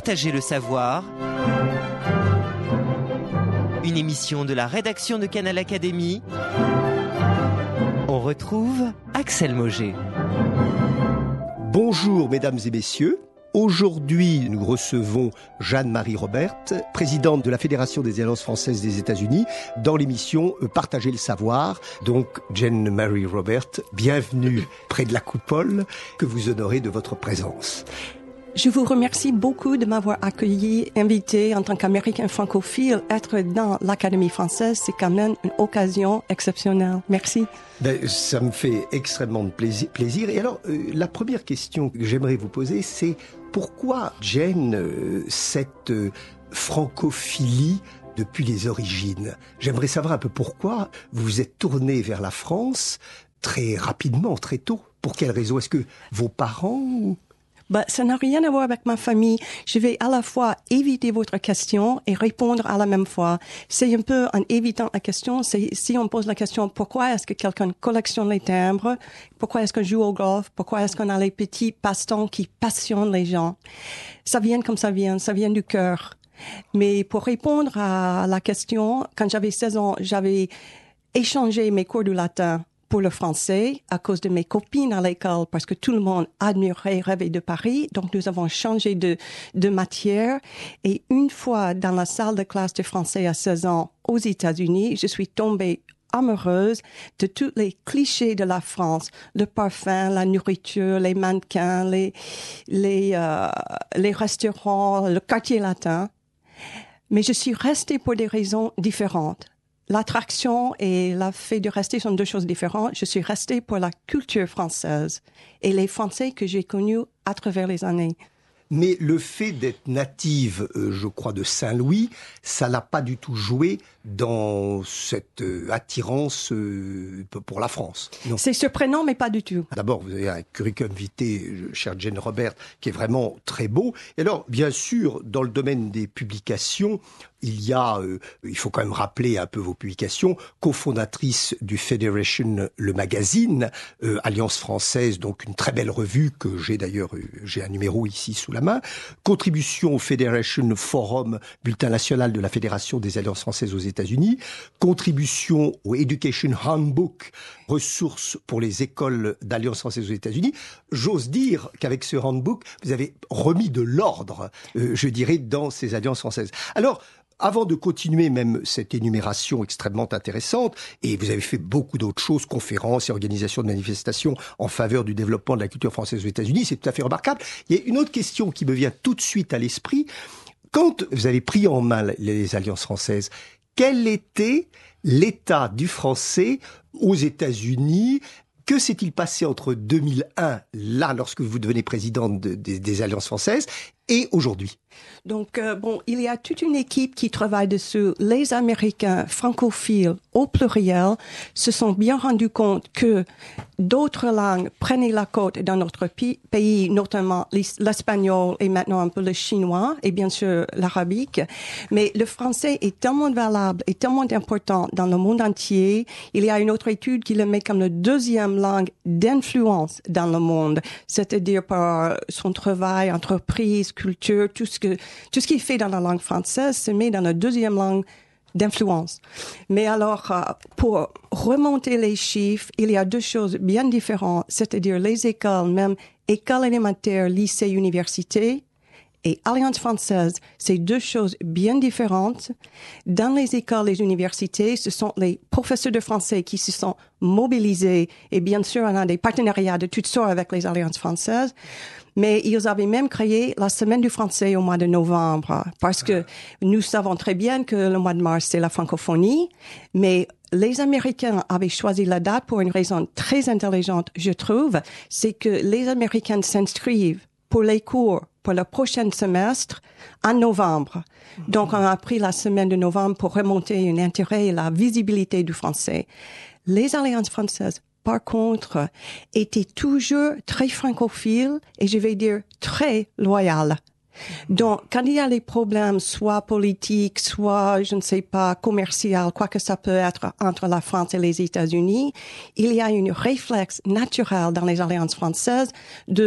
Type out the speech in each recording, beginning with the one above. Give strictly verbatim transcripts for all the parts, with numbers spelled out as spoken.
Partager le savoir. Une émission de la rédaction de Canal Académie. On retrouve Axel Moget. Bonjour mesdames et messieurs. Aujourd'hui, nous recevons Jeanne-Marie Robert, présidente de la Fédération des Alliances françaises des États-Unis, dans l'émission Partager le savoir. Donc, Jeanne-Marie Robert, bienvenue près de la coupole, que vous honorez de votre présence. Je vous remercie beaucoup de m'avoir accueilli, invité en tant qu'Américain francophile. Être dans l'Académie française, c'est quand même une occasion exceptionnelle. Merci. Ben, ça me fait extrêmement de plaisir. plaisir. Et alors, euh, la première question que j'aimerais vous poser, c'est pourquoi, Jane, euh, cette euh, francophilie depuis les origines? J'aimerais savoir un peu pourquoi vous vous êtes tourné vers la France très rapidement, très tôt. Pour quelle raison? Est-ce que vos parents... Ou... Bah, ça n'a rien à voir avec ma famille. Je vais à la fois éviter votre question et répondre à la même fois. C'est un peu en évitant la question. C'est si on pose la question pourquoi est-ce que quelqu'un collectionne les timbres, pourquoi est-ce qu'on joue au golf, pourquoi est-ce qu'on a les petits passe-temps qui passionnent les gens. Ça vient comme ça vient, ça vient du cœur. Mais pour répondre à la question, quand j'avais seize ans, j'avais échangé mes cours de latin pour le français à cause de mes copines à l'école parce que tout le monde admirait Rêver de Paris. Donc, nous avons changé de, de matière. Et une fois dans la salle de classe de français à seize ans aux États-Unis, je suis tombée amoureuse de tous les clichés de la France. Le parfum, la nourriture, les mannequins, les, les, euh, les restaurants, le quartier latin. Mais je suis restée pour des raisons différentes. L'attraction et le fait de rester sont deux choses différentes. Je suis restée pour la culture française et les Français que j'ai connus à travers les années. Mais le fait d'être native, euh, je crois, de Saint-Louis, ça n'a pas du tout joué dans cette euh, attirance euh, pour la France. Non. C'est surprenant, mais pas du tout. D'abord, vous avez un curriculum vitae, chère Jane Robert, qui est vraiment très beau. Et alors, bien sûr, dans le domaine des publications, il y a, euh, il faut quand même rappeler un peu vos publications, cofondatrice du Federation, le magazine, euh, Alliance française, donc une très belle revue que j'ai d'ailleurs, euh, j'ai un numéro ici sous la main, contribution au Federation Forum, bulletin national de la Fédération des Alliances françaises aux États-Unis, contribution au Education Handbook, ressources pour les écoles d'Alliance française aux États-Unis. J'ose dire qu'avec ce handbook, vous avez remis de l'ordre, euh, je dirais, dans ces alliances françaises. Alors, avant de continuer même cette énumération extrêmement intéressante, et vous avez fait beaucoup d'autres choses, conférences et organisations de manifestations en faveur du développement de la culture française aux États-Unis, c'est tout à fait remarquable. Il y a une autre question qui me vient tout de suite à l'esprit. Quand vous avez pris en main les alliances françaises, quel était l'état du français aux États-Unis ? Que s'est-il passé entre deux mille un, là, lorsque vous devenez présidente de, de, des Alliances françaises, et aujourd'hui? Donc, euh, bon, il y a toute une équipe qui travaille dessus. Les Américains francophiles, au pluriel, se sont bien rendus compte que d'autres langues prenaient la côte dans notre pays, notamment l'espagnol et maintenant un peu le chinois et bien sûr l'arabique. Mais le français est tellement valable et tellement important dans le monde entier. Il y a une autre étude qui le met comme la deuxième langue d'influence dans le monde, c'est-à-dire par son travail, entreprise, culture, tout ce que, tout ce qui est fait dans la langue française se met dans la deuxième langue d'influence. Mais alors, euh, pour remonter les chiffres, il y a deux choses bien différentes, c'est-à-dire les écoles, même écoles élémentaires, lycées, universités, et Alliance française, c'est deux choses bien différentes. Dans les écoles, les universités, ce sont les professeurs de français qui se sont mobilisés, et bien sûr, on a des partenariats de toutes sortes avec les Alliances françaises. Mais ils avaient même créé la semaine du français au mois de novembre, parce que nous savons très bien que le mois de mars, c'est la francophonie, mais les Américains avaient choisi la date pour une raison très intelligente, je trouve, c'est que les Américains s'inscrivent pour les cours pour le prochain semestre en novembre. Donc, on a pris la semaine de novembre pour remonter un intérêt et la visibilité du français. Les Alliances françaises, par contre, étaient toujours très francophiles et je vais dire très loyales. Donc, quand il y a les problèmes, soit politiques, soit, je ne sais pas, commerciaux, quoi que ça peut être entre la France et les États-Unis, il y a une réflexe naturelle dans les alliances françaises de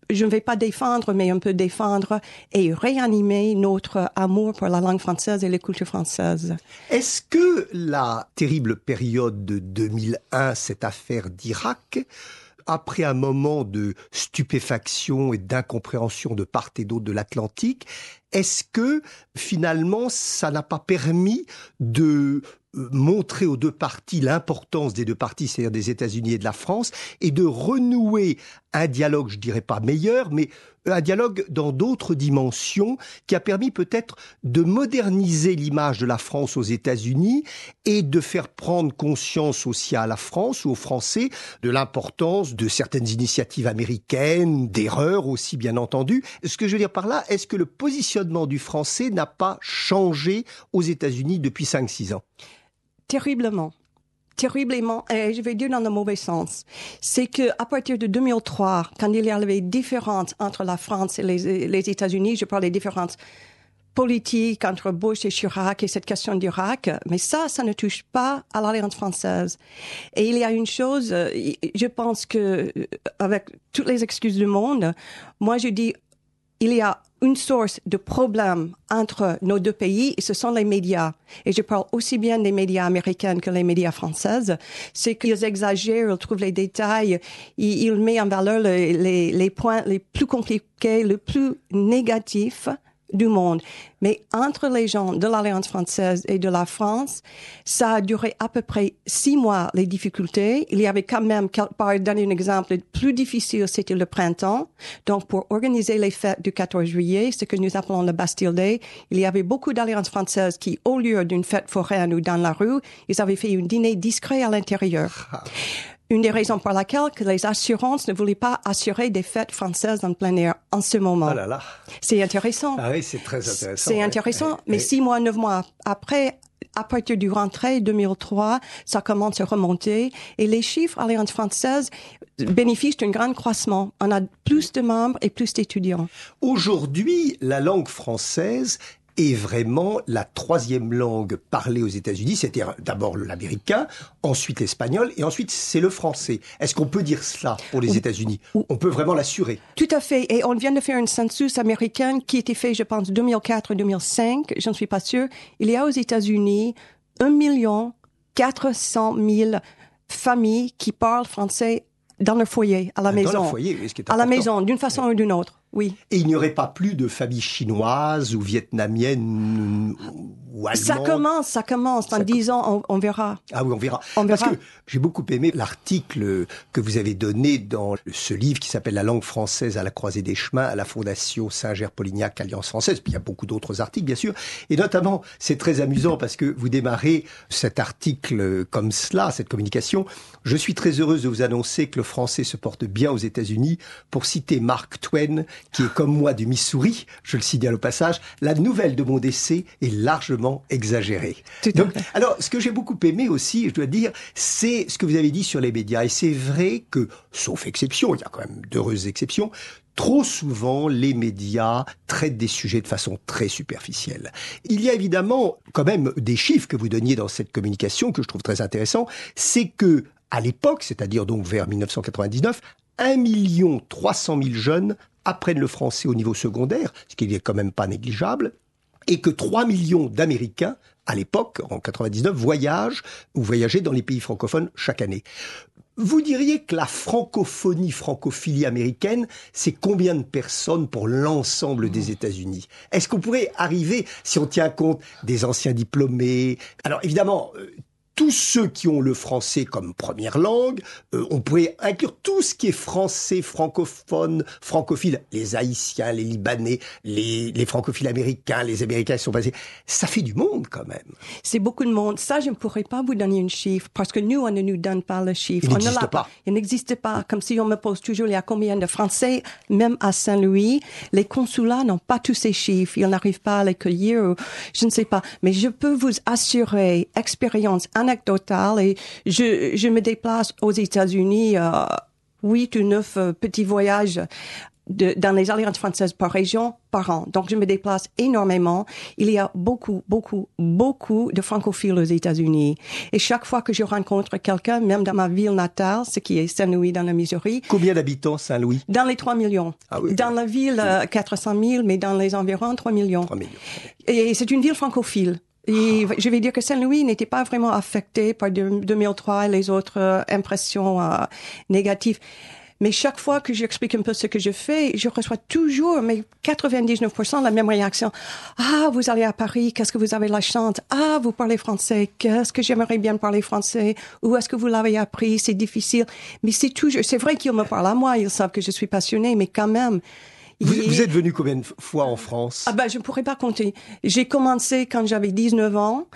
je ne vais pas défendre, mais on peut défendre et réanimer notre amour pour la langue française et les cultures françaises. Est-ce que la terrible période de deux mille un, cette affaire d'Irak, après un moment de stupéfaction et d'incompréhension de part et d'autre de l'Atlantique, est-ce que finalement ça n'a pas permis de montrer aux deux parties l'importance des deux parties, c'est-à-dire des États-Unis et de la France, et de renouer un dialogue, je dirais pas meilleur, mais un dialogue dans d'autres dimensions qui a permis peut-être de moderniser l'image de la France aux États-Unis et de faire prendre conscience aussi à la France ou aux Français de l'importance de certaines initiatives américaines, d'erreurs aussi bien entendu. Ce que je veux dire par là, est-ce que le positionnement du Français n'a pas changé aux États-Unis depuis cinq six ans ? Terriblement. Terriblement, et je vais dire dans le mauvais sens. C'est que à partir de deux mille trois, quand il y avait des différences entre la France et les, les États-Unis, je parle des différences politiques entre Bush et Chirac et cette question d'Irak, mais ça, ça ne touche pas à l'Alliance française. Et il y a une chose, je pense que, avec toutes les excuses du monde, moi je dis, il y a une source de problème entre nos deux pays, et ce sont les médias. Et je parle aussi bien des médias américains que les médias françaises. C'est qu'ils exagèrent, ils trouvent les détails, ils, ils mettent en valeur les, les, les points les plus compliqués, les plus négatifs du monde. Mais entre les gens de l'Alliance française et de la France, ça a duré à peu près six mois, les difficultés. Il y avait quand même, pour donner un exemple, le plus difficile, c'était le printemps. Donc, pour organiser les fêtes du quatorze juillet, ce que nous appelons le Bastille Day, il y avait beaucoup d'alliances françaises qui, au lieu d'une fête foraine ou dans la rue, ils avaient fait un dîner discret à l'intérieur. Une des raisons pour laquelle que les assurances ne voulaient pas assurer des fêtes françaises en plein air en ce moment. Ah là là. C'est intéressant. Ah oui, c'est très intéressant. C'est ouais. intéressant, ouais. mais ouais. six mois, neuf mois après, à partir du rentrée deux mille trois, ça commence à remonter et les chiffres Alliance française bénéficient d'un grand croissant. On a plus de membres et plus d'étudiants. Aujourd'hui, la langue française est vraiment la troisième langue parlée aux États-Unis. C'était d'abord l'américain, ensuite l'espagnol, et ensuite c'est le français. Est-ce qu'on peut dire cela pour les États-Unis ? On peut vraiment l'assurer. Tout à fait. Et on vient de faire un census américain qui a été fait, je pense, deux mille quatre deux mille cinq. Je ne suis pas sûre. Il y a aux États-Unis un million quatre cent mille familles qui parlent français dans leur foyer, à la dans maison. Dans leur foyer, oui, ce qui est à important. la maison, d'une façon oui. ou d'une autre. Oui. Et il n'y aurait pas plus de familles chinoises ou vietnamiennes ou allemandes. Ça commence, ça commence. Dans dix ans, on, on verra. Ah oui, on verra. On Parce verra. que j'ai beaucoup aimé l'article que vous avez donné dans ce livre qui s'appelle « La langue française à la croisée des chemins » à la Fondation Saint-Ger-Polignac Alliance française. Puis il y a beaucoup d'autres articles, bien sûr. Et notamment, c'est très amusant parce que vous démarrez cet article comme cela, cette communication. « Je suis très heureuse de vous annoncer que le français se porte bien aux États-Unis. Pour citer Mark Twain, qui est comme moi du Missouri, je le signale au passage, la nouvelle de mon décès est largement exagérée. » Donc, alors, ce que j'ai beaucoup aimé aussi, je dois dire, c'est ce que vous avez dit sur les médias. Et c'est vrai que, sauf exception, il y a quand même d'heureuses exceptions, trop souvent, les médias traitent des sujets de façon très superficielle. Il y a évidemment quand même des chiffres que vous donniez dans cette communication que je trouve très intéressants. C'est que, à l'époque, c'est-à-dire donc vers mille neuf cent quatre-vingt-dix-neuf, un million trois cent mille jeunes apprennent le français au niveau secondaire, ce qui n'est quand même pas négligeable, et que trois millions d'Américains, à l'époque, en quatre-vingt-dix-neuf, voyagent ou voyageaient dans les pays francophones chaque année. Vous diriez que la francophonie, francophilie américaine, c'est combien de personnes pour l'ensemble des États-Unis ? Est-ce qu'on pourrait arriver, si on tient compte des anciens diplômés... Alors évidemment... Euh, tous ceux qui ont le français comme première langue, euh, on pourrait inclure tout ce qui est français, francophone, francophile, les Haïtiens, les Libanais, les, les francophiles américains, les Américains qui sont passés. Ça fait du monde quand même. C'est beaucoup de monde. Ça, je ne pourrais pas vous donner un chiffre parce que nous, on ne nous donne pas le chiffre. Il on n'existe ne l'a pas. pas. Il n'existe pas. Comme si on me pose toujours, il y a combien de Français, même à Saint-Louis. Les consulats n'ont pas tous ces chiffres. Ils n'arrivent pas à les cueillir. Ou, je ne sais pas. Mais je peux vous assurer, expérience anecdotale, et je, je me déplace aux États-Unis, euh, huit ou neuf euh, petits voyages de, dans les alliances françaises par région par an. Donc, je me déplace énormément. Il y a beaucoup, beaucoup, beaucoup de francophiles aux États-Unis. Et chaque fois que je rencontre quelqu'un, même dans ma ville natale, ce qui est Saint-Louis dans le Missouri. Combien d'habitants Saint-Louis? Dans les trois millions. Ah oui, dans oui. la ville, euh, quatre cent mille, mais dans les environs, trois millions. trois millions. Et c'est une ville francophile. Et je vais dire que Saint-Louis n'était pas vraiment affecté par deux mille trois et les autres euh, impressions euh, négatives. Mais chaque fois que j'explique un peu ce que je fais, je reçois toujours, mais quatre-vingt-dix-neuf pour cent la même réaction. Ah, vous allez à Paris, qu'est-ce que vous avez la chance? Ah, vous parlez français, qu'est-ce que j'aimerais bien parler français? Où est-ce que vous l'avez appris? C'est difficile. Mais c'est toujours, c'est vrai qu'ils me parlent à moi, ils savent que je suis passionnée, mais quand même. Vous, vous êtes venu combien de fois en France? Ah ben, je ne pourrais pas compter. J'ai commencé quand j'avais dix-neuf ans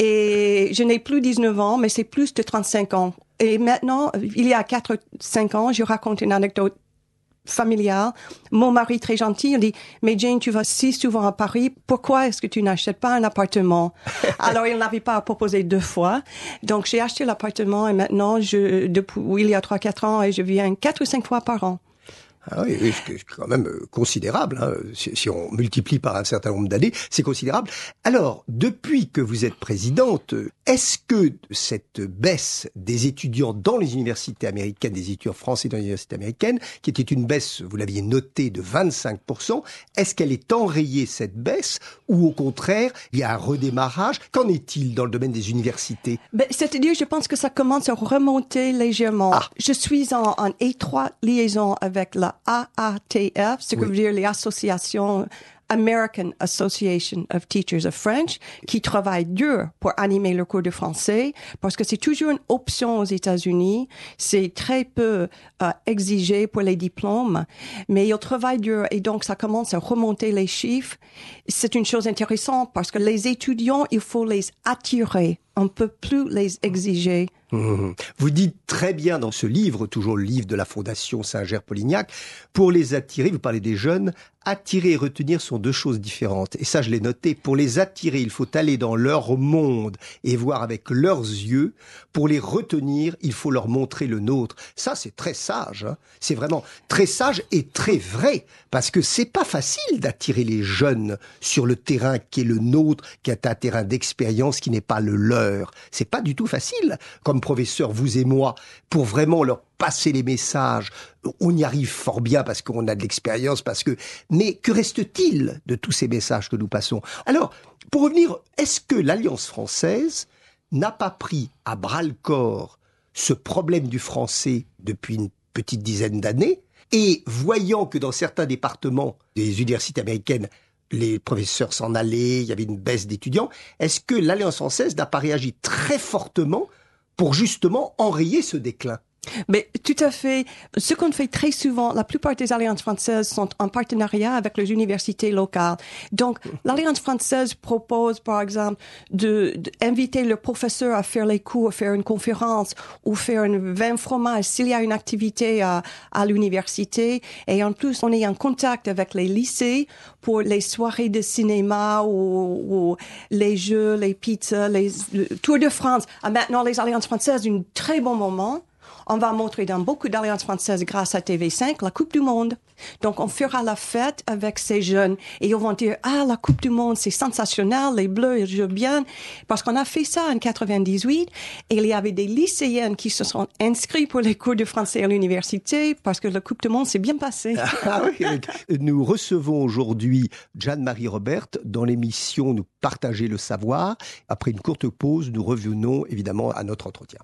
et je n'ai plus dix-neuf ans, mais c'est plus de trente-cinq ans. Et maintenant, il y a quatre cinq ans, je raconte une anecdote familiale. Mon mari, très gentil, il dit « Mais Jane, tu vas si souvent à Paris, pourquoi est-ce que tu n'achètes pas un appartement ?» Alors, il n'avait pas proposé deux fois. Donc, j'ai acheté l'appartement et maintenant, je, depuis, il y a trois quatre ans, et je viens quatre ou cinq fois par an. Ah oui, oui, c'est quand même considérable. Hein. Si, si on multiplie par un certain nombre d'années, c'est considérable. Alors, depuis que vous êtes présidente, est-ce que cette baisse des étudiants dans les universités américaines, des étudiants français dans les universités américaines, qui était une baisse, vous l'aviez notée, de vingt-cinq pour cent, est-ce qu'elle est enrayée, cette baisse, ou au contraire, il y a un redémarrage? Qu'en est-il dans le domaine des universités? Ben, c'est-à-dire, je pense que ça commence à remonter légèrement. Ah. Je suis en, en étroite liaison avec la A A T F, ce que Oui. veut dire les associations American Association of Teachers of French, qui travaillent dur pour animer le cours de français, parce que c'est toujours une option aux États-Unis. C'est très peu euh, exigé pour les diplômes, mais ils travaillent dur et donc ça commence à remonter les chiffres. C'est une chose intéressante parce que les étudiants, il faut les attirer. On ne peut plus les exiger. Mmh. Vous dites très bien dans ce livre, toujours le livre de la Fondation Singer-Polignac, pour les attirer, vous parlez des jeunes, attirer et retenir sont deux choses différentes. Et ça, je l'ai noté. Pour les attirer, il faut aller dans leur monde et voir avec leurs yeux. Pour les retenir, il faut leur montrer le nôtre. Ça, c'est très sage. Hein. C'est vraiment très sage et très vrai. Parce que c'est pas facile d'attirer les jeunes sur le terrain qui est le nôtre, qui est un terrain d'expérience qui n'est pas le leur. C'est pas du tout facile. Comme professeur, vous et moi, pour vraiment leur passer les messages, on y arrive fort bien parce qu'on a de l'expérience, parce que... Mais que reste-t-il de tous ces messages que nous passons? Alors, pour revenir, est-ce que l'Alliance française n'a pas pris à bras-le-corps ce problème du français depuis une petite dizaine d'années, et voyant que dans certains départements des universités américaines, les professeurs s'en allaient, il y avait une baisse d'étudiants, est-ce que l'Alliance française n'a pas réagi très fortement pour justement enrayer ce déclin? Mais tout à fait. Ce qu'on fait très souvent, la plupart des alliances françaises sont en partenariat avec les universités locales. Donc, l'Alliance française propose, par exemple, de, d'inviter le professeur à faire les cours, faire une conférence ou faire un vin fromage s'il y a une activité à, à l'université. Et en plus, on est en contact avec les lycées pour les soirées de cinéma ou, ou les jeux, les pizzas, les le Tour de France. Ah, maintenant, les alliances françaises, un très bon moment. On va montrer dans beaucoup d'alliances françaises grâce à T V cinq la Coupe du Monde. Donc, on fera la fête avec ces jeunes et ils vont dire « Ah, la Coupe du Monde, c'est sensationnel, les Bleus, ils jouent bien. » Parce qu'on a fait ça en quatre-vingt-dix-huit et il y avait des lycéennes qui se sont inscrits pour les cours de français à l'université parce que la Coupe du Monde s'est bien passée. Ah oui, nous recevons aujourd'hui Jeanne-Marie Robert dans l'émission Nous partager le savoir. Après une courte pause, nous revenons évidemment à notre entretien.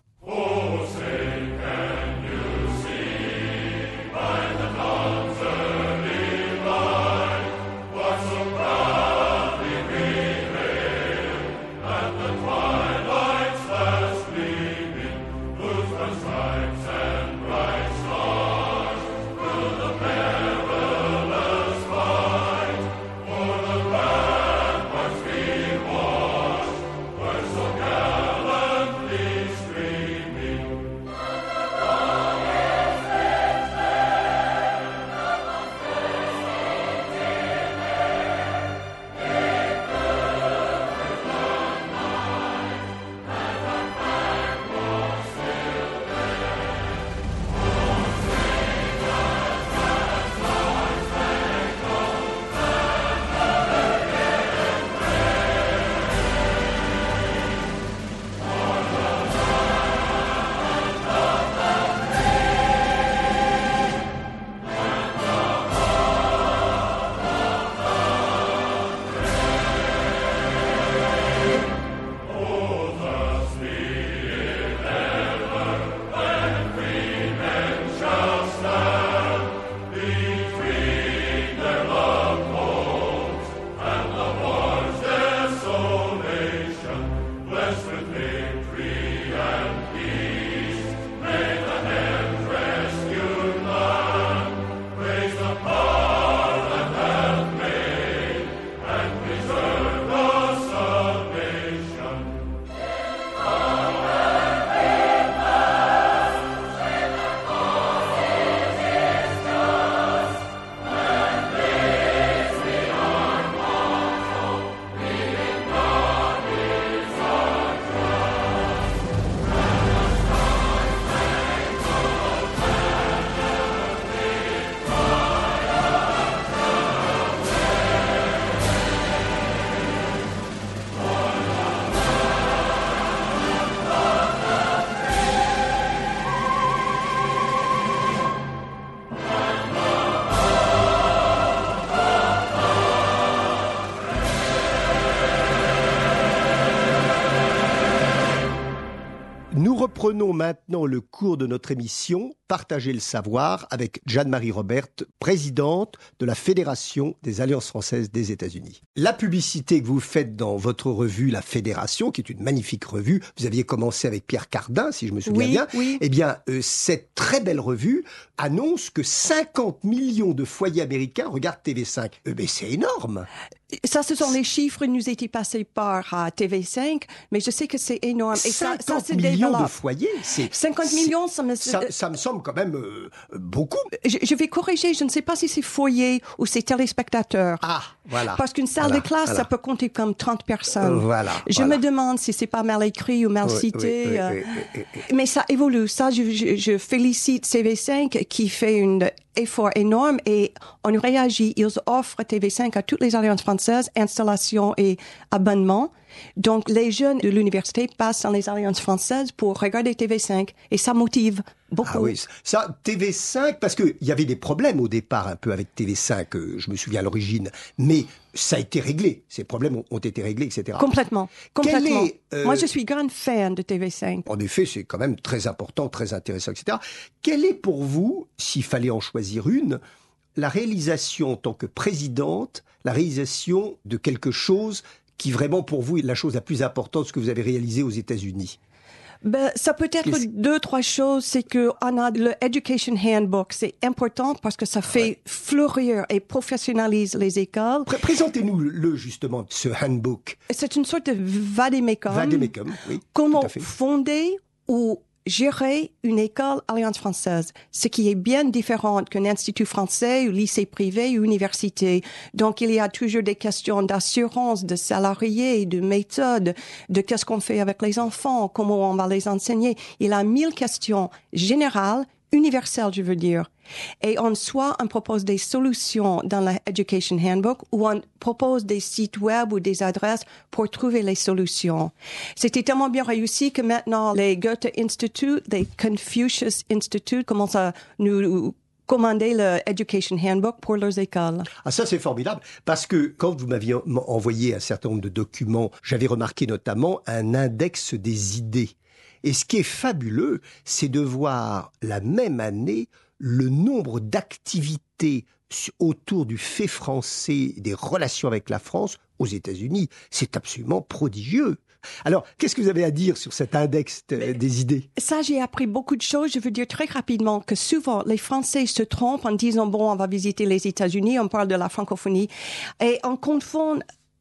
reprenons maintenant le cours de notre émission Partager le savoir avec Jeanne-Marie Robert, présidente de la Fédération des Alliances françaises des États-Unis. La publicité que vous faites dans votre revue La Fédération, qui est une magnifique revue, vous aviez commencé avec Pierre Cardin, si je me souviens oui, bien, oui. eh bien, euh, cette très belle revue annonce que cinquante millions de foyers américains regardent T V cinq. Euh, mais c'est énorme. Ça, ce sont les chiffres qui nous étaient passés par uh, T V cinq, mais je sais que c'est énorme. Et ça, ça se millions développe. de foyers, c'est cinquante millions, ça me... Ça, ça me semble quand même euh, beaucoup. Je, je vais corriger, je ne sais pas si c'est foyer ou c'est téléspectateurs. Ah, voilà. Parce qu'une salle voilà, de classe, voilà. ça peut compter comme trente personnes. Euh, voilà. Je voilà. me demande si c'est pas mal écrit ou mal Oui, cité. oui, oui, euh, oui, oui, oui. Mais ça évolue. Ça, je, je, je félicite T V cinq qui fait un effort énorme et on réagit. Ils offrent T V cinq à toutes les alliances françaises, installations et abonnements. Donc, les jeunes de l'université passent dans les alliances françaises pour regarder T V cinq et ça motive beaucoup. Ah oui, ça, T V cinq, parce qu'il y avait des problèmes au départ un peu avec T V cinq, euh, je me souviens à l'origine, mais ça a été réglé, ces problèmes ont, ont été réglés, et cetera. Complètement, complètement. Est, euh, Moi, je suis grande fan de T V cinq. En effet, c'est quand même très important, très intéressant, et cetera. Quelle est pour vous, s'il fallait en choisir une, la réalisation en tant que présidente, la réalisation de quelque chose qui vraiment pour vous est la chose la plus importante, ce que vous avez réalisé aux États-Unis? Ben, ça peut être Qu'est-ce... deux, trois choses. C'est que on a le Education Handbook. C'est important parce que ça fait ouais. fleurir et professionnalise les écoles. Pré- Présentez-nous le, justement, ce handbook. C'est une sorte de vademecum. Vademecum, oui. Comment tout à fait. fonder ou gérer une école Alliance française, ce qui est bien différent qu'un institut français ou lycée privé ou université. Donc, il y a toujours des questions d'assurance, de salariés, de méthode, de qu'est-ce qu'on fait avec les enfants, comment on va les enseigner. Il y a mille questions générales, universelles, je veux dire. Et en soi, on propose des solutions dans la Education Handbook ou on propose des sites web ou des adresses pour trouver les solutions. C'était tellement bien réussi que maintenant, les Goethe Institute, les Confucius Institute commencent à nous commander le Education Handbook pour leurs écoles. Ah, ça, c'est formidable, parce que quand vous m'aviez envoyé un certain nombre de documents, j'avais remarqué notamment un index des idées. Et ce qui est fabuleux, c'est de voir la même année le nombre d'activités autour du fait français, des relations avec la France aux États-Unis. C'est absolument prodigieux. Alors, qu'est-ce que vous avez à dire sur cet index de, des idées? Ça, j'ai appris beaucoup de choses. Je veux dire très rapidement que souvent, les Français se trompent en disant, bon, on va visiter les États-Unis, on parle de la francophonie, et on confond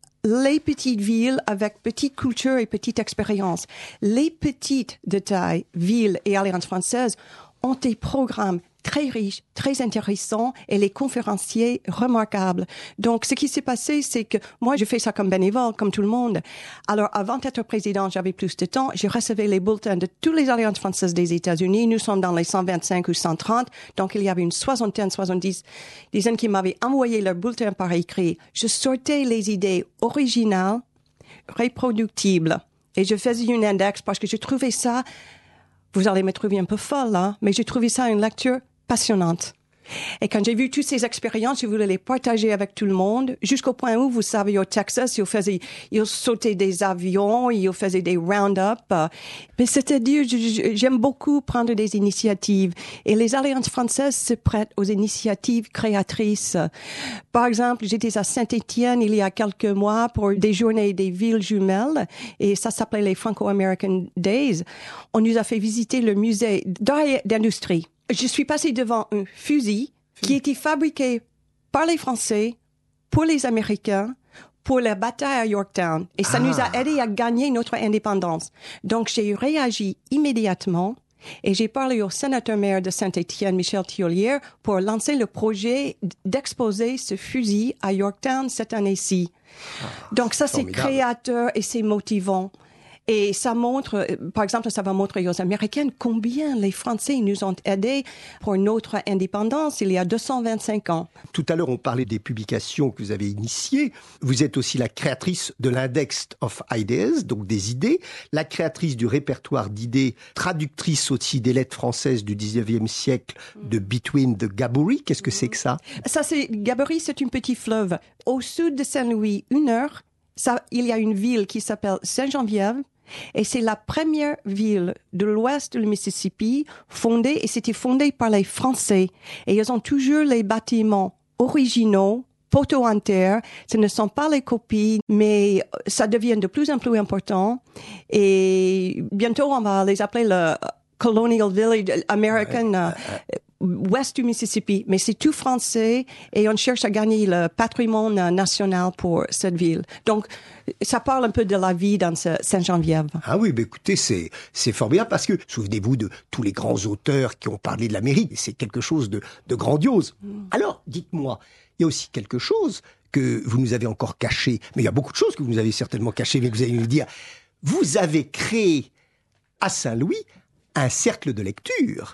les petites villes avec petite culture et petite expérience. Les petites de taille, villes et alliances françaises ont des programmes très riches, très intéressants et les conférenciers remarquables. Donc, ce qui s'est passé, c'est que moi, je fais ça comme bénévole, comme tout le monde. Alors, avant d'être président, j'avais plus de temps. Je recevais les bulletins de toutes les alliances françaises des États-Unis. Nous sommes dans les cent vingt-cinq ou cent trente. Donc, il y avait une soixantaine, soixante-dix dizaines qui m'avaient envoyé leurs bulletins par écrit. Je sortais les idées originales, reproductibles. Et je faisais une index parce que je trouvais ça, vous allez me trouver un peu folle, hein, mais j'ai trouvé ça une lecture passionnante. Et quand j'ai vu toutes ces expériences, je voulais les partager avec tout le monde, jusqu'au point où, vous savez, au Texas, ils faisaient, ils sautaient des avions, ils faisaient des round-up. Mais c'est-à-dire, j'aime beaucoup prendre des initiatives. Et les alliances françaises se prêtent aux initiatives créatrices. Par exemple, j'étais à Saint-Étienne il y a quelques mois pour des journées des villes jumelles, et ça s'appelait les Franco-American Days. On nous a fait visiter le musée d'art et d'industrie. Je suis passée devant un fusil qui était fabriqué par les Français, pour les Américains, pour la bataille à Yorktown. Et ça ah. nous a aidé à gagner notre indépendance. Donc, j'ai réagi immédiatement et j'ai parlé au sénateur-maire de Saint-Étienne, Michel Thiollier, pour lancer le projet d'exposer ce fusil à Yorktown cette année-ci. Ah, Donc, ça, c'est créateur et c'est motivant. Et ça montre, par exemple, ça va montrer aux Américains combien les Français nous ont aidés pour notre indépendance il y a deux cent vingt-cinq ans. Tout à l'heure, on parlait des publications que vous avez initiées. Vous êtes aussi la créatrice de l'Index of Ideas, donc des idées, la créatrice du répertoire d'idées, traductrice aussi des lettres françaises du dix-neuvième siècle de Between the Gabourey. Qu'est-ce que c'est que ça? Ça, c'est, Gabourey, c'est un petit fleuve. Au sud de Saint-Louis, une heure, ça, il y a une ville qui s'appelle Saint-Geneviève. Et c'est la première ville de l'ouest du Mississippi fondée, et c'était fondé par les Français. Et ils ont toujours les bâtiments originaux, poteaux en terre. Ce ne sont pas les copies, mais ça devient de plus en plus important. Et bientôt, on va les appeler le Colonial Village American, ouais. euh, ouest du Mississippi, mais c'est tout français et on cherche à gagner le patrimoine national pour cette ville. Donc, ça parle un peu de la vie dans ce Sainte-Geneviève. Ah oui, bah écoutez, c'est c'est formidable parce que souvenez-vous de tous les grands auteurs qui ont parlé de l'Amérique. C'est quelque chose de, de grandiose. Mm. Alors, dites-moi, il y a aussi quelque chose que vous nous avez encore caché, mais il y a beaucoup de choses que vous nous avez certainement cachées, mais que vous allez nous dire. Vous avez créé à Saint-Louis un cercle de lecture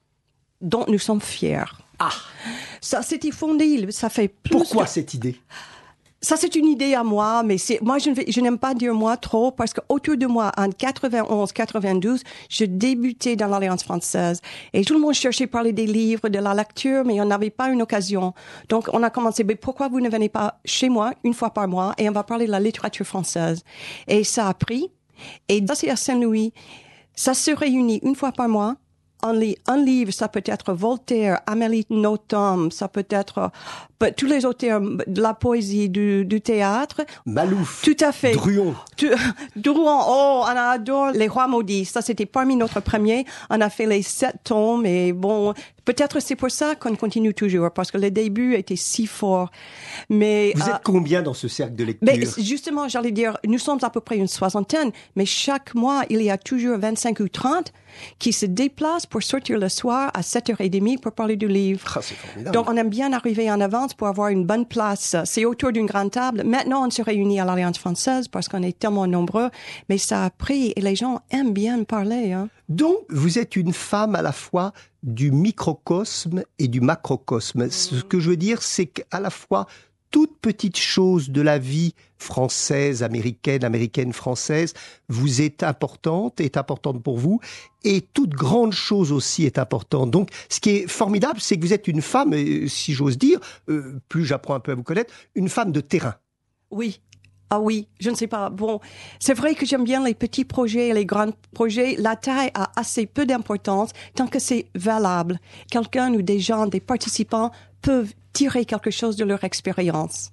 dont nous sommes fiers. Ah, ça s'était fondé, ça fait plus. Pourquoi de... cette idée? Ça, c'est une idée à moi, mais c'est, moi, je, ne vais, je n'aime pas dire moi trop parce que autour de moi, en quatre-vingt-onze quatre-vingt-douze, je débutais dans l'Alliance française et tout le monde cherchait à parler des livres, de la lecture, mais on n'avait pas une occasion. Donc, on a commencé, mais pourquoi vous ne venez pas chez moi une fois par mois et on va parler de la littérature française? Et ça a pris. Et ça, c'est à Saint-Louis. Ça se réunit une fois par mois. On lit un livre, ça peut être Voltaire, Amélie Nothomb, ça peut être euh, tous les auteurs de la poésie, du, du théâtre. Malouf. Tout à fait. Druon. Tu, Druon, oh, on adore Les Rois Maudits. Ça, c'était parmi notre premier. On a fait les sept tomes et bon, peut-être c'est pour ça qu'on continue toujours, parce que le début était si fort. Mais vous êtes euh, combien dans ce cercle de lecture? Mais justement, j'allais dire, nous sommes à peu près une soixantaine, mais chaque mois, il y a toujours vingt-cinq ou trente qui se déplacent pour sortir le soir à sept heures trente pour parler du livre. Ah, c'est formidable. Donc, on aime bien arriver en avance pour avoir une bonne place. C'est autour d'une grande table. Maintenant, on se réunit à l'Alliance française parce qu'on est tellement nombreux, mais ça a pris et les gens aiment bien parler. Hein. Donc, vous êtes une femme à la fois du microcosme et du macrocosme. Ce que je veux dire, c'est qu'à la fois, toute petite chose de la vie française, américaine, américaine-française vous est importante, est importante pour vous, et toute grande chose aussi est importante. Donc, ce qui est formidable, c'est que vous êtes une femme, si j'ose dire, euh, plus j'apprends un peu à vous connaître, une femme de terrain. Oui. Ah oui, je ne sais pas. Bon, c'est vrai que j'aime bien les petits projets et les grands projets. La taille a assez peu d'importance tant que c'est valable. Quelqu'un ou des gens, des participants peuvent tirer quelque chose de leur expérience.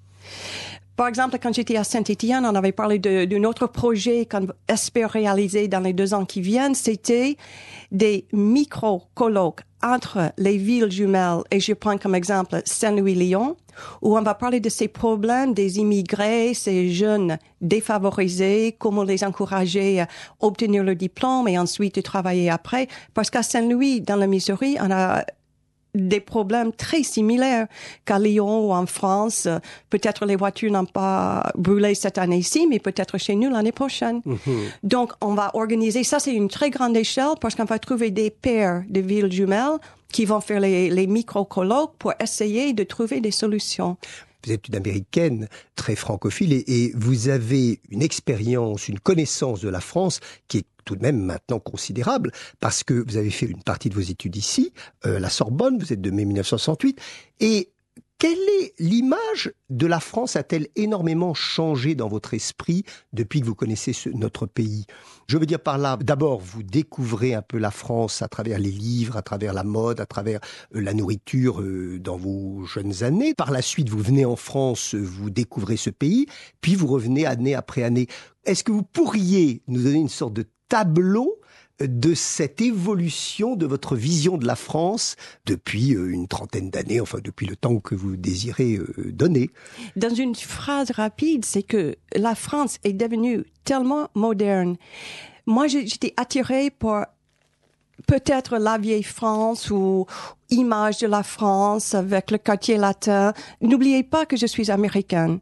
Par exemple, quand j'étais à Saint-Étienne, on avait parlé de, d'un autre projet qu'on espère réaliser dans les deux ans qui viennent. C'était des micro-colloques entre les villes jumelles, et je prends comme exemple Saint-Louis-Lyon, où on va parler de ces problèmes des immigrés, ces jeunes défavorisés, comment les encourager à obtenir le diplôme et ensuite travailler après. Parce qu'à Saint-Louis, dans le Missouri, on a des problèmes très similaires qu'à Lyon ou en France. Peut-être les voitures n'ont pas brûlé cette année-ci, mais peut-être chez nous l'année prochaine. Mm-hmm. Donc, on va organiser, ça c'est une très grande échelle parce qu'on va trouver des paires de villes jumelles qui vont faire les, les micro-colloques pour essayer de trouver des solutions. Vous êtes une Américaine très francophile et, et vous avez une expérience, une connaissance de la France qui est tout de même maintenant considérable parce que vous avez fait une partie de vos études ici, euh, la Sorbonne, vous êtes de mai dix-neuf cent soixante-huit. Et quelle est l'image de la France a-t-elle énormément changé dans votre esprit depuis que vous connaissez ce, notre pays? Je veux dire par là, d'abord, vous découvrez un peu la France à travers les livres, à travers la mode, à travers euh, la nourriture euh, dans vos jeunes années. Par la suite, vous venez en France, vous découvrez ce pays, puis vous revenez année après année. Est-ce que vous pourriez nous donner une sorte de tableau de cette évolution de votre vision de la France depuis une trentaine d'années, enfin depuis le temps que vous désirez donner? Dans une phrase rapide, c'est que la France est devenue tellement moderne. Moi, j'étais attirée par peut-être la vieille France ou image de la France avec le quartier latin. N'oubliez pas que je suis américaine.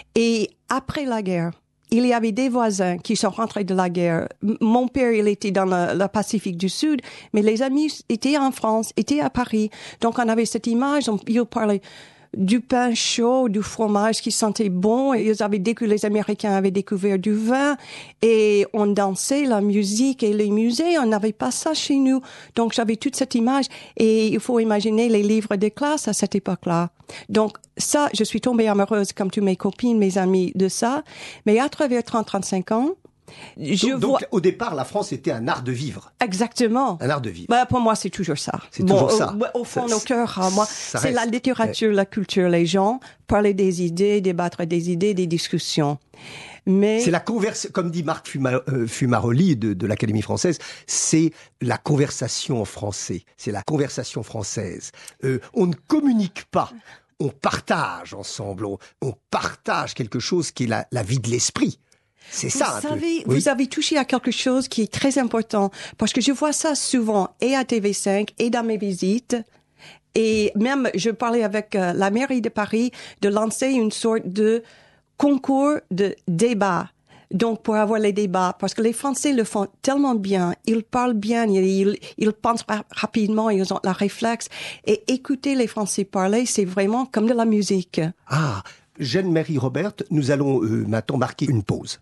Et après la guerre, il y avait des voisins qui sont rentrés de la guerre. Mon père, il était dans le, le Pacifique du Sud, mais les amis étaient en France, étaient à Paris. Donc, on avait cette image, on, ils parlaient du pain chaud, du fromage qui sentait bon. Et ils avaient découvert, les Américains avaient découvert du vin et on dansait, la musique et les musées. On n'avait pas ça chez nous. Donc, j'avais toute cette image et il faut imaginer les livres de classe à cette époque-là. Donc, ça, je suis tombée amoureuse, comme toutes mes copines, mes amis, de ça. Mais à travers trente à trente-cinq ans, Je donc, vois... donc, au départ, la France était un art de vivre. Exactement. Un art de vivre. Bah, pour moi, c'est toujours ça. C'est bon, toujours au, ça. Au fond, Ça, au cœur, moi, c'est reste. la littérature, ouais. la culture, les gens, parler des idées, débattre des idées, des discussions. Mais... C'est la conversation, comme dit Marc Fuma, euh, Fumaroli de, de l'Académie française, c'est la conversation en français. C'est la conversation française. Euh, on ne communique pas. On partage ensemble. On, on partage quelque chose qui est la, la vie de l'esprit. C'est vous ça un savez, peu. Oui. Vous avez touché à quelque chose qui est très important, parce que je vois ça souvent, et à T V cinq, et dans mes visites. Et même, je parlais avec euh, la mairie de Paris de lancer une sorte de concours de débat. Donc, pour avoir les débats, parce que les Français le font tellement bien, ils parlent bien, ils, ils, ils pensent rapidement, ils ont la réflexe. Et écouter les Français parler, c'est vraiment comme de la musique. Ah, Jeanne-Marie Robert, nous allons euh, maintenant marquer une pause.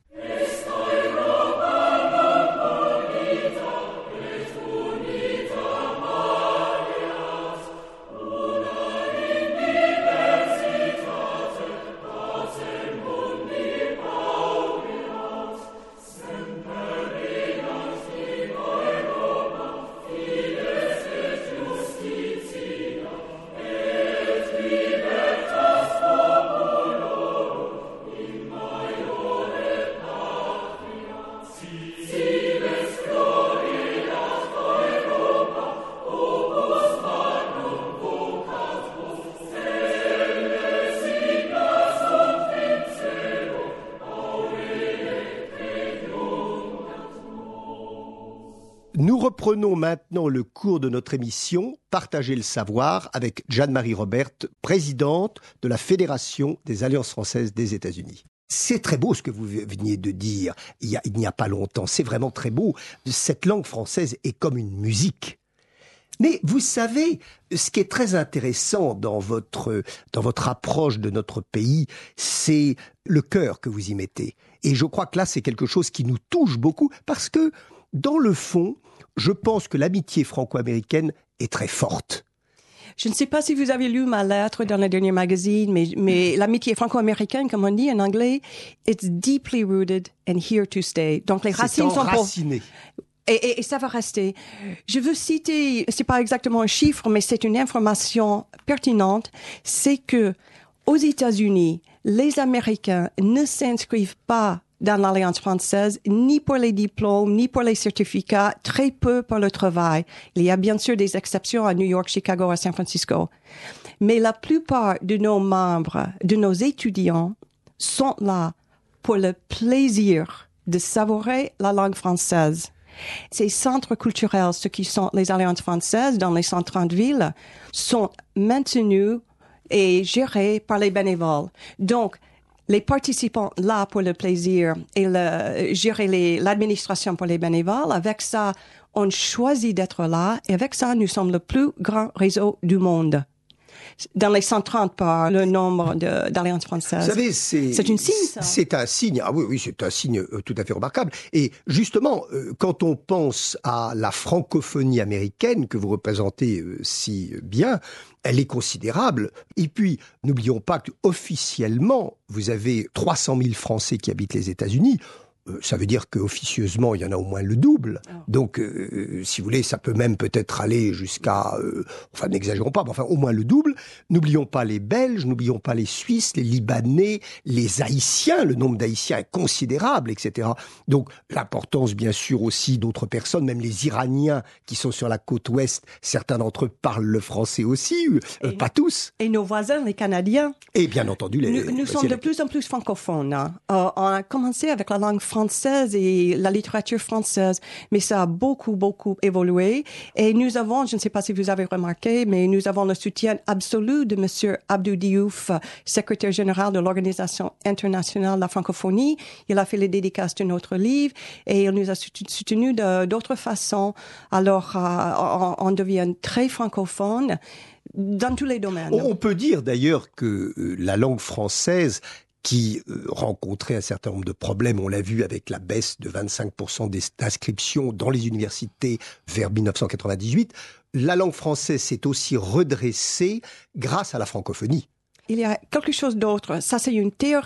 Nous reprenons maintenant le cours de notre émission « Partager le savoir » avec Jeanne-Marie Robert, présidente de la Fédération des Alliances françaises des États-Unis. C'est très beau ce que vous veniez de dire il, y a, il n'y a pas longtemps. C'est vraiment très beau. Cette langue française est comme une musique. Mais vous savez, ce qui est très intéressant dans votre, dans votre approche de notre pays, c'est le cœur que vous y mettez. Et je crois que là, c'est quelque chose qui nous touche beaucoup parce que, dans le fond, je pense que l'amitié franco-américaine est très forte. Je ne sais pas si vous avez lu ma lettre dans le dernier magazine, mais, mais l'amitié franco-américaine, comme on dit en anglais, it's deeply rooted and here to stay. Donc les racines sont pour... Et, et, et ça va rester. Je veux citer, c'est pas exactement un chiffre, mais c'est une information pertinente, c'est que aux États-Unis, les Américains ne s'inscrivent pas dans l'Alliance française, ni pour les diplômes, ni pour les certificats, très peu pour le travail. Il y a bien sûr des exceptions à New York, Chicago, à San Francisco. Mais la plupart de nos membres, de nos étudiants, sont là pour le plaisir de savourer la langue française. Ces centres culturels, ceux qui sont les Alliances françaises dans les cent trente villes, sont maintenus et gérés par les bénévoles. Donc, les participants là pour le plaisir et le, gérer les, l'administration pour les bénévoles, avec ça, on choisit d'être là et avec ça, nous sommes le plus grand réseau du monde. Dans les cent trente par le nombre de, d'alliances françaises. Vous savez, c'est... C'est une signe, ça. C'est un signe. Ah oui, oui, c'est un signe tout à fait remarquable. Et justement, quand on pense à la francophonie américaine que vous représentez si bien, elle est considérable. Et puis, n'oublions pas qu'officiellement, vous avez trois cent mille Français qui habitent les États-Unis. Ça veut dire qu'officieusement, il y en a au moins le double. Oh. Donc, euh, si vous voulez, ça peut même peut-être aller jusqu'à... Euh, enfin, n'exagérons pas, mais enfin, au moins le double. N'oublions pas les Belges, n'oublions pas les Suisses, les Libanais, les Haïtiens. Le nombre d'Haïtiens est considérable, et cetera. Donc, l'importance, bien sûr, aussi d'autres personnes, même les Iraniens qui sont sur la côte ouest, certains d'entre eux parlent le français aussi, euh, pas tous. Et nos voisins, les Canadiens. Et bien entendu, les... Nous, nous sommes de plus en plus francophones. Hein. Euh, on a commencé avec la langue française. française et la littérature française, mais ça a beaucoup, beaucoup évolué. Et nous avons, je ne sais pas si vous avez remarqué, mais nous avons le soutien absolu de Monsieur Abdou Diouf, secrétaire général de l'Organisation internationale de la francophonie. Il a fait les dédicaces de notre livre et il nous a soutenu de, d'autres façons. Alors, euh, on, on devient très francophone dans tous les domaines. On peut dire d'ailleurs que la langue française qui euh, rencontrait un certain nombre de problèmes. On l'a vu avec la baisse de vingt-cinq pour cent des inscriptions dans les universités vers dix-neuf cent quatre-vingt-dix-huit. La langue française s'est aussi redressée grâce à la francophonie. Il y a quelque chose d'autre. Ça, c'est une théorie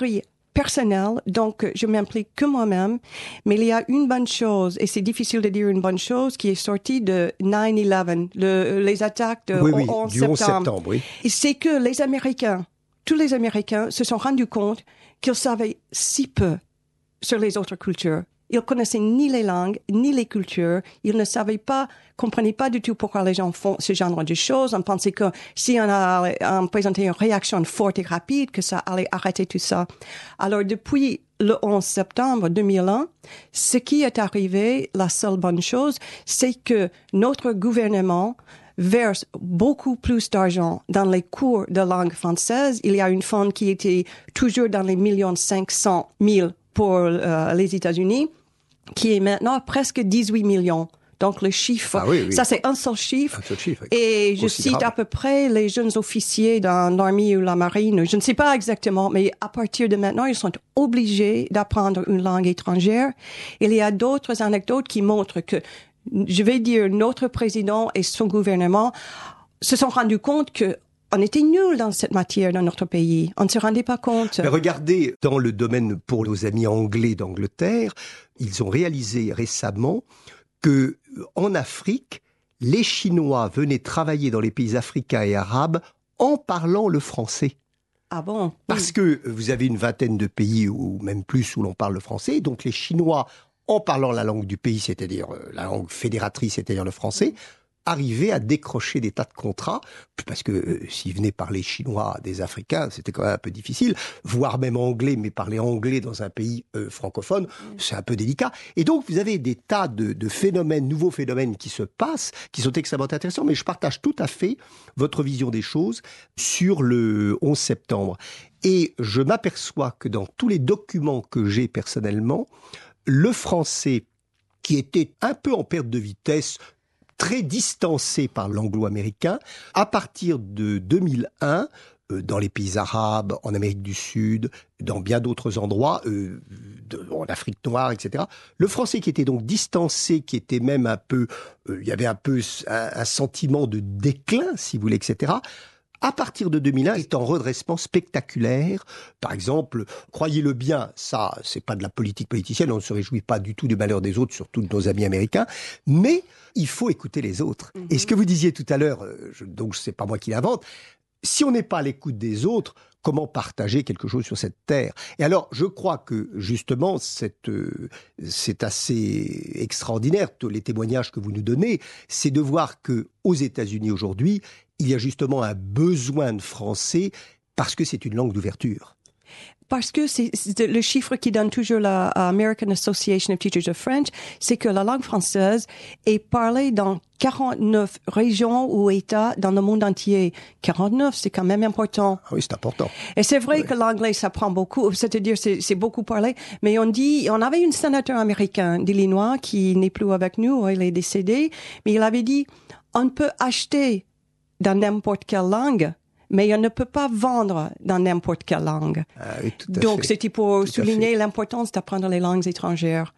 personnel, donc je m'implique que moi-même, mais il y a une bonne chose, et c'est difficile de dire une bonne chose, qui est sortie de nine eleven, le, les attaques de oui, oui, onze du onze septembre. septembre, oui. Et c'est que les Américains, tous les Américains se sont rendus compte qu'ils savaient si peu sur les autres cultures. Ils connaissaient ni les langues, ni les cultures. Ils ne savaient pas, comprenaient pas du tout pourquoi les gens font ce genre de choses. On pensait que si on a on présentait une réaction forte et rapide, que ça allait arrêter tout ça. Alors, depuis le onze septembre deux mille un, ce qui est arrivé, la seule bonne chose, c'est que notre gouvernement verse beaucoup plus d'argent dans les cours de langue française. Il y a une fond qui était toujours dans les millions cinq cent mille pour euh, les États-Unis, qui est maintenant presque dix-huit millions. Donc, le chiffre, ah oui, oui. ça c'est un seul chiffre. Un seul chiffre. Et je cite à peu près les jeunes officiers dans l'armée ou la marine. Je ne sais pas exactement, mais à partir de maintenant, ils sont obligés d'apprendre une langue étrangère. Il y a d'autres anecdotes qui montrent que, je vais dire, notre président et son gouvernement se sont rendus compte que on était nuls dans cette matière dans notre pays. On ne se rendait pas compte. Mais regardez, dans le domaine pour nos amis anglais d'Angleterre, ils ont réalisé récemment que en Afrique, les Chinois venaient travailler dans les pays africains et arabes en parlant le français. Ah bon? Parce oui. que vous avez une vingtaine de pays, ou même plus, où l'on parle le français. Donc les Chinois, en parlant la langue du pays, c'est-à-dire la langue fédératrice, c'est-à-dire le français, arriver à décrocher des tas de contrats, parce que euh, s'ils venaient parler chinois des Africains, c'était quand même un peu difficile, voire même anglais, mais parler anglais dans un pays euh, francophone, mmh. c'est un peu délicat. Et donc, vous avez des tas de, de phénomènes, nouveaux phénomènes qui se passent, qui sont extrêmement intéressants, mais je partage tout à fait votre vision des choses sur le onze septembre. Et je m'aperçois que dans tous les documents que j'ai personnellement, le français, qui était un peu en perte de vitesse, très distancé par l'anglo-américain, à partir de deux mille un, euh, dans les pays arabes, en Amérique du Sud, dans bien d'autres endroits, euh, de, en Afrique noire, et cetera. Le français qui était donc distancé, qui était même un peu, euh, il y avait un peu un, un sentiment de déclin, si vous voulez, et cetera, à partir de deux mille un, est en redressement spectaculaire. Par exemple, croyez-le bien, ça, c'est pas de la politique politicienne, on ne se réjouit pas du tout du malheur des autres, surtout de nos amis américains, mais il faut écouter les autres. Mm-hmm. Et ce que vous disiez tout à l'heure, je, donc c'est pas moi qui l'invente, si on n'est pas à l'écoute des autres, comment partager quelque chose sur cette terre? Et alors, je crois que, justement, cette, euh, c'est assez extraordinaire, tous les témoignages que vous nous donnez, c'est de voir que aux États-Unis aujourd'hui, il y a justement un besoin de français parce que c'est une langue d'ouverture. Parce que c'est, c'est le chiffre qui donne toujours la American Association of Teachers of French, c'est que la langue française est parlée dans quarante-neuf régions ou États dans le monde entier. quarante-neuf, c'est quand même important. Ah oui, c'est important. Et c'est vrai oui. que l'anglais, ça prend beaucoup, c'est-à-dire c'est, c'est beaucoup parlé, mais on dit, on avait un sénateur américain d'Illinois qui n'est plus avec nous, il est décédé, mais il avait dit, on peut acheter dans n'importe quelle langue, mais on ne peut pas vendre dans n'importe quelle langue. Ah oui, tout à Donc, fait. c'était pour tout souligner l'importance d'apprendre les langues étrangères.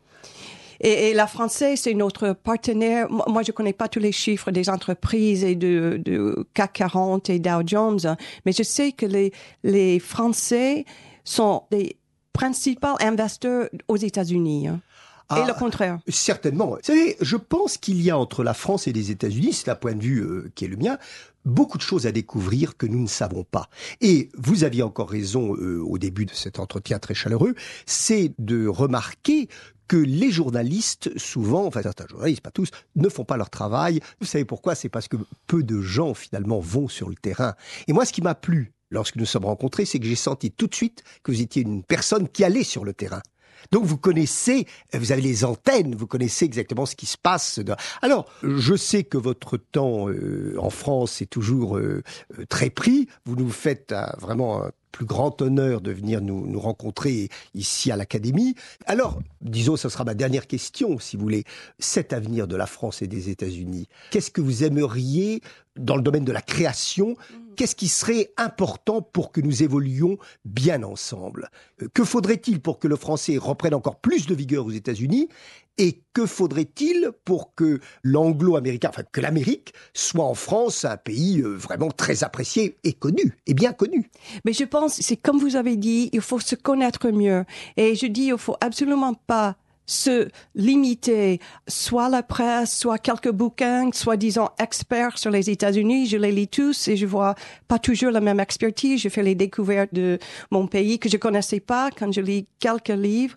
Et, et la française, c'est notre partenaire. Moi, je connais pas tous les chiffres des entreprises et de, de C A C quarante et Dow Jones, mais je sais que les, les Français sont les principaux investisseurs aux États-Unis. Hein. Ah, et le contraire. Certainement. Vous savez, je pense qu'il y a entre la France et les États-Unis, c'est un point de vue euh, qui est le mien, beaucoup de choses à découvrir que nous ne savons pas. Et vous aviez encore raison euh, au début de cet entretien très chaleureux, c'est de remarquer que les journalistes, souvent, enfin certains journalistes, pas tous, ne font pas leur travail. Vous savez pourquoi? C'est parce que peu de gens, finalement, vont sur le terrain. Et moi, ce qui m'a plu lorsque nous sommes rencontrés, c'est que j'ai senti tout de suite que vous étiez une personne qui allait sur le terrain. Donc vous connaissez, vous avez les antennes, vous connaissez exactement ce qui se passe. Alors, je sais que votre temps euh, en France est toujours euh, très pris. Vous nous faites euh, vraiment un plus grand honneur de venir nous, nous rencontrer ici à l'Académie. Alors, disons, ce sera ma dernière question, si vous voulez. Cet avenir de la France et des États-Unis, qu'est-ce que vous aimeriez dans le domaine de la création? Qu'est-ce qui serait important pour que nous évoluions bien ensemble? Que faudrait-il pour que le français reprenne encore plus de vigueur aux États-Unis? Et que faudrait-il pour que l'anglo-américain, enfin que l'Amérique soit en France un pays euh, vraiment très apprécié et connu, et bien connu? Mais je pense, c'est comme vous avez dit, il faut se connaître mieux. Et je dis, il faut absolument pas se limiter soit la presse, soit quelques bouquins, soit disons experts sur les États-Unis. Je les lis tous et je vois pas toujours la même expertise. Je fais les découvertes de mon pays que je connaissais pas quand je lis quelques livres.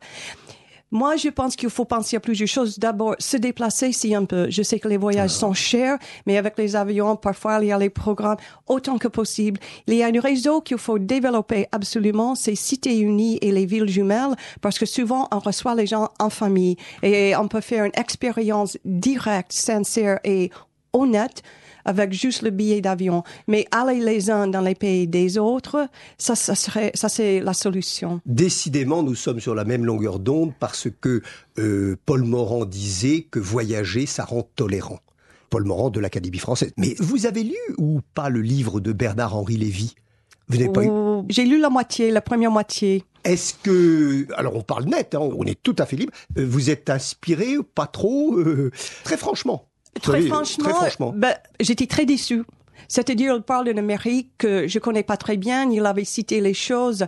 Moi, je pense qu'il faut penser à plusieurs choses. D'abord, se déplacer, si un peu. Je sais que les voyages ah. sont chers, mais avec les avions, parfois, il y a les programmes autant que possible. Il y a un réseau qu'il faut développer absolument, c'est Cités Unies et les villes jumelles, parce que souvent, on reçoit les gens en famille et on peut faire une expérience directe, sincère et honnête avec juste le billet d'avion. Mais aller les uns dans les pays des autres, ça, ça serait, ça c'est la solution. Décidément, nous sommes sur la même longueur d'onde parce que euh, Paul Morand disait que voyager, ça rend tolérant. Paul Morand de l'Académie française. Mais vous avez lu ou pas le livre de Bernard-Henri Lévy? Vous n'avez pas oh, eu... J'ai lu la moitié, la première moitié. Est-ce que, alors on parle net, hein, on est tout à fait libre, vous êtes inspiré, pas trop, euh, très franchement? Très, oui, franchement, très franchement, ben, j'étais très déçue. C'est-à-dire, il parle d'une Amérique que je connais pas très bien. Il avait cité les choses.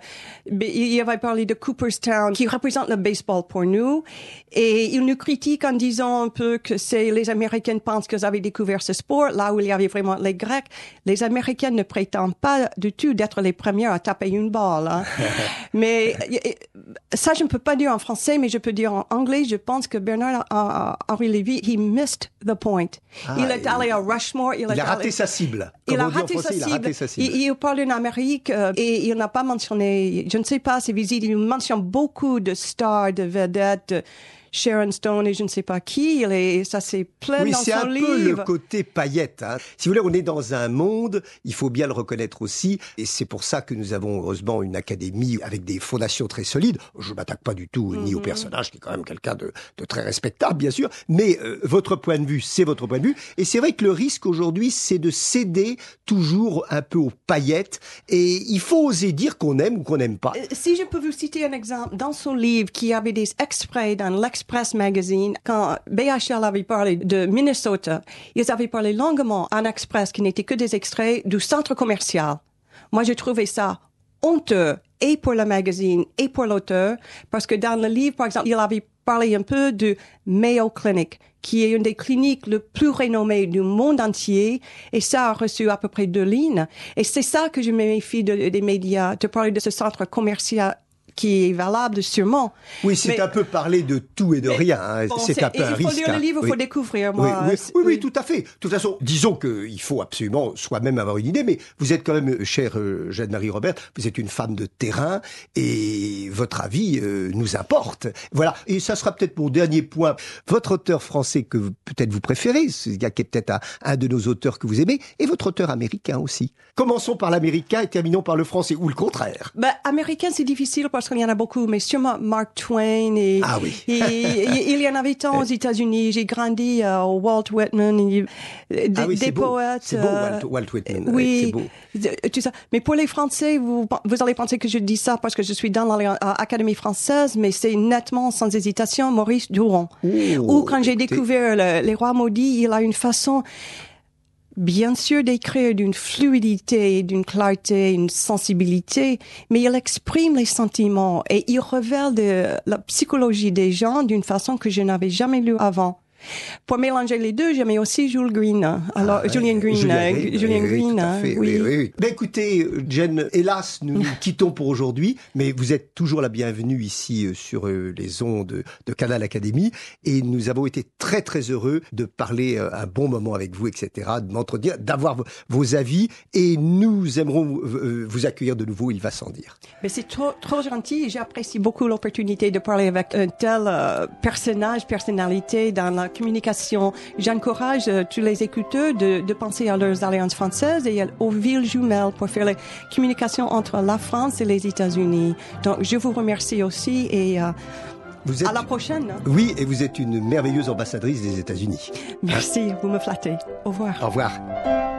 Il avait parlé de Cooperstown, qui représente le baseball pour nous. Et il nous critique en disant un peu que c'est les Américains pensent qu'ils avaient découvert ce sport, là où il y avait vraiment les Grecs. Les Américains ne prétendent pas du tout d'être les premiers à taper une balle. Hein. Mais ça, je ne peux pas dire en français, mais je peux dire en anglais. Je pense que Bernard-Henri Lévy, he missed the point. Ah, il est allé à Rushmore. Il, il a raté allé... sa cible. Il a, français, il a raté sa cible. Il, il parle d'une Amérique euh, et il n'a pas mentionné, je ne sais pas ses visites, il mentionne beaucoup de stars, de vedettes, de Sharon Stone et je ne sais pas qui. Il est, ça c'est plein oui, dans son livre. Oui, c'est un peu le côté paillette. Hein. Si vous voulez, on est dans un monde, il faut bien le reconnaître aussi, et c'est pour ça que nous avons heureusement une académie avec des fondations très solides. Je ne m'attaque pas du tout mm-hmm. ni au personnage, qui est quand même quelqu'un de, de très respectable, bien sûr, mais euh, votre point de vue, c'est votre point de vue. Et c'est vrai que le risque aujourd'hui, c'est de céder toujours un peu aux paillettes, et il faut oser dire qu'on aime ou qu'on n'aime pas. Euh, si je peux vous citer un exemple, dans son livre, qui avait des extraits dans l'ex Express Magazine, quand B H L avait parlé de Minnesota, ils avaient parlé longuement en Express, qui n'était que des extraits du centre commercial. Moi, j'ai trouvé ça honteux, et pour le magazine, et pour l'auteur, parce que dans le livre, par exemple, il avait parlé un peu de Mayo Clinic, qui est une des cliniques les plus renommées du monde entier, et ça a reçu à peu près deux lignes. Et c'est ça que je me méfie de, des médias, de parler de ce centre commercial qui est valable sûrement. Oui, c'est mais, un peu parler de tout et de mais, rien. Hein. Bon, c'est, c'est un peu un risque. Il faut lire hein. le livre, il oui. faut découvrir. Moi, oui, oui, oui, oui, tout à fait. De toute façon, disons qu'il faut absolument soi-même avoir une idée, mais vous êtes quand même, chère euh, Jeanne-Marie Robert, vous êtes une femme de terrain et votre avis euh, nous importe. Voilà. Et ça sera peut-être mon dernier point. Votre auteur français que vous, peut-être vous préférez, il y a peut-être un, un de nos auteurs que vous aimez, et votre auteur américain aussi. Commençons par l'américain et terminons par le français, ou le contraire. Ben, américain, c'est difficile parce qu'il y en a beaucoup, mais sûrement Mark Twain. Et, ah oui. et, et, il y en avait tant aux États-Unis. J'ai grandi à uh, Walt Whitman, et, des, ah oui, des c'est poètes. Beau. C'est beau, Walt, Walt Whitman. Oui, c'est beau. Tout ça. Mais pour les Français, vous, vous allez penser que je dis ça parce que je suis dans l'Académie française, mais c'est nettement, sans hésitation, Maurice Durand. Oh, Ou quand j'ai découvert le, Les Rois maudits, il a une façon... bien sûr d'écrire d'une fluidité, d'une clarté, une sensibilité, mais il exprime les sentiments et il révèle de la psychologie des gens d'une façon que je n'avais jamais lue avant. Pour mélanger les deux, j'aimais aussi Jules Green. Alors, ah, Julian Green. Julien Green, euh, Julian oui, Green, tout à fait, oui. oui, oui, oui. Ben, écoutez, Jen, hélas, nous nous quittons pour aujourd'hui, mais vous êtes toujours la bienvenue ici sur les ondes de Canal Académie et nous avons été très, très heureux de parler un bon moment avec vous, et cetera, de m'entretenir, d'avoir vos avis et nous aimerons vous accueillir de nouveau, il va sans dire. Mais c'est trop, trop gentil. J'apprécie beaucoup l'opportunité de parler avec un tel euh, personnage, personnalité dans la communication. J'encourage euh, tous les écouteurs de, de penser à leurs alliances françaises et aux villes jumelles pour faire la communication entre la France et les États-Unis. Donc, je vous remercie aussi et euh, vous êtes... à la prochaine. Oui, et vous êtes une merveilleuse ambassadrice des États-Unis. Merci, vous me flattez. Au revoir. Au revoir.